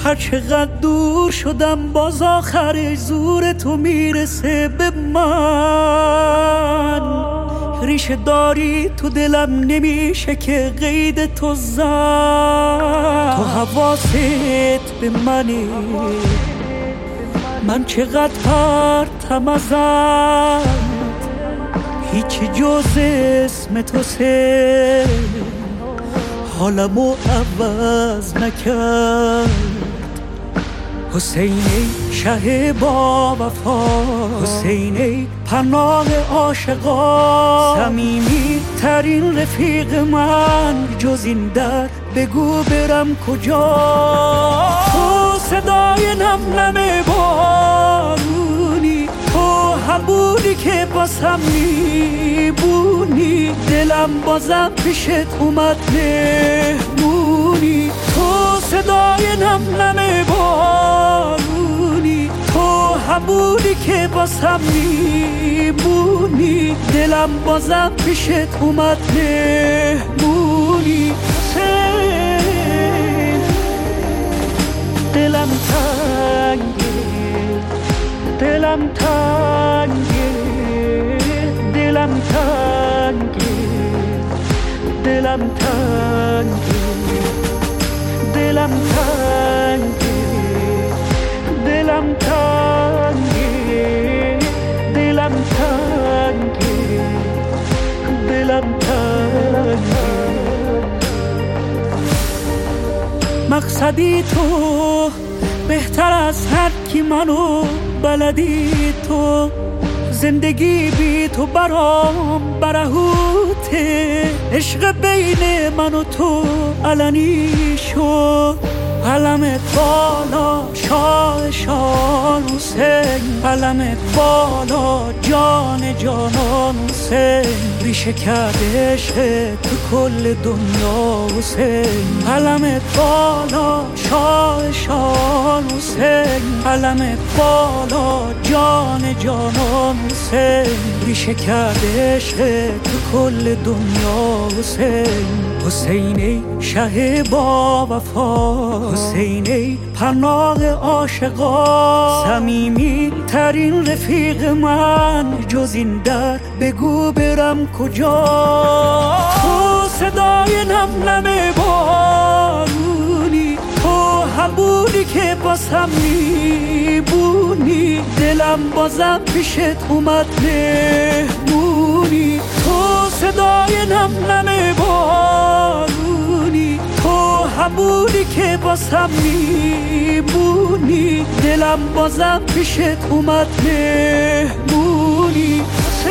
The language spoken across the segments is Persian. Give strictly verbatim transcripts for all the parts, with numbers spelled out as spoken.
هر چقدر دور شدم باز آخر زور تو میرسه به من. ریشه داری تو دلم نمیشه که قید تو زد. تو حواست به منه، من چقدر پرتم ازت، هیچی جز اسم تو سه حالمو عوض نکرد. حسین ای شه با وفا، حسین ای پناه عاشقا، صمیمی ترین رفیق من، جز این در بگو برم کجا. تو صدای نم نم بارونی، تو همونی که باسم میبونی، دلم بازم پیشت اومد مهمونی. تو صدای نم نم بارونی، تو همونی که باسم میبونی، دلم بازم پیشت اومد مهمونی. دلم تنگه، دلم تنگه، دلم تنگه، دلم تنگه، دلم تنگه، دلم تنگه، دلم تنگه، دلم تنگه. مقصدی تو بهتر از هر کی منو بلدی تو، زندگی بی تو برام برهوته. عشق بین من و تو علنی شد، علمت بالا شاه شان حسین، علمت بالا جان جانان حسین. ریشه کرده عشق تو کل دنیا حسین، علمت بالا شاه شان حسین، علمت بالا جان جانان حسین. ریشه کرده عشق تو کل دنیا حسین. حسین ای شه با وفا، حسین ای پناه عاشقا، صمیمی ترین رفیق من، جز این در بگو برم کجا. تو صدای نم نم بارونی، تو همونی که باسم میبونی، دلم بازم پیشت اومد مهمونی. تو صدای نم نم بارونی، تو همونی که باسم میبونی، دلم بازم پیشت اومد مهمونی.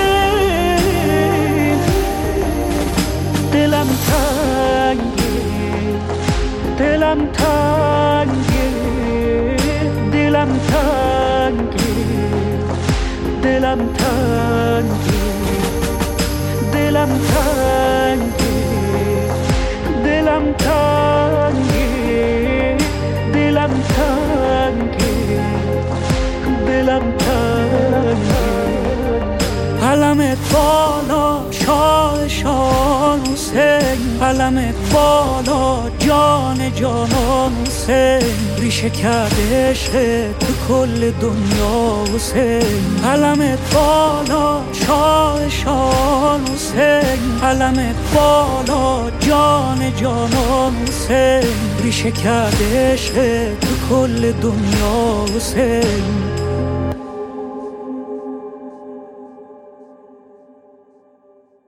دلم تنگه، دلم تنگه، دلم تنگه، دلم تنگه، دلم تنگه، دلم تنگه، دلم تنگه، دلم تنگه. علمت بالا شاه شان حسین، علمت بالا جان جانان حسین. ریشه کرده عشق تو کل دنیا حسین، علمت بالا شاه شان حسین، علمت بالا جان جانان حسین. ریشه کرده عشق تو کل دنیا حسین.